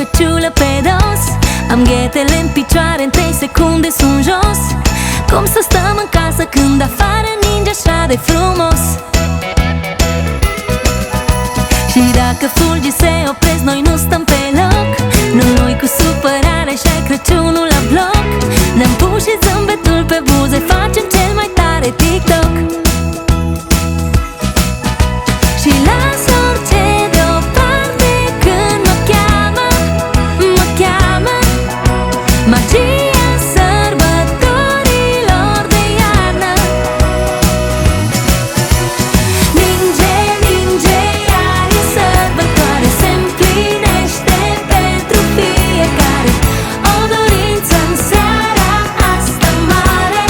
căciulă pe dos. Am ghetele în picioare, în 3 secunde sunt jos. Cum să stăm în casă când afară ninge așa de frumos? Și dacă fulgii se opresc, noi nu stăm pe loc. Nu-i cu supărare și-ai Crăciunul la bloc. Ne-am pus și zâmbetul pe buze, facem cel mai tare TikTok. Și las orice deoparte când mă cheamă, mă cheamă magia sărbătorilor de iarnă. Ninge, ninge, iar e sărbătoare, se împlinește pentru fiecare o dorință în seara asta mare.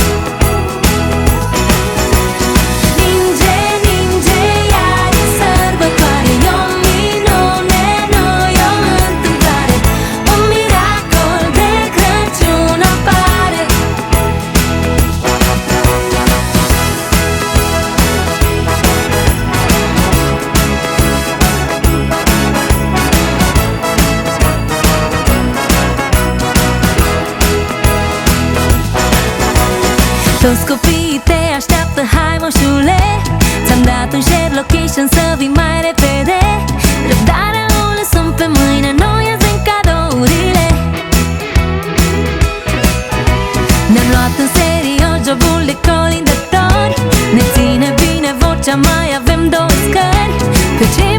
Ninge, ninge, iar e sărbătoare, e o minune, nu e o întâmplare. Un miracol de Crăciun apare. Toți copiii te așteaptă, hai moșule. Ți-am dat un share location să vii mai repede. Răbdarea o lăsăm pe mâine, noi azi în cadourile. Ne-am luat în serios jobul de colindători. Ne ține bine vocea, mai avem 2 scări. Pe ce